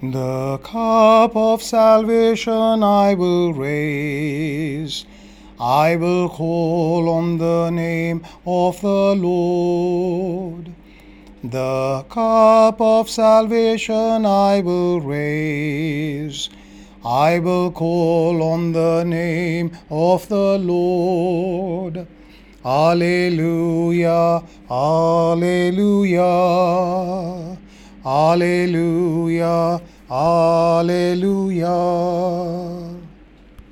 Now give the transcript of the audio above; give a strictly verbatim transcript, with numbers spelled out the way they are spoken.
The cup of salvation I will raise. I will call on the name of the Lord. The cup of salvation I will raise. I will call on the name of the Lord. Alleluia, Alleluia, Alleluia, Alleluia.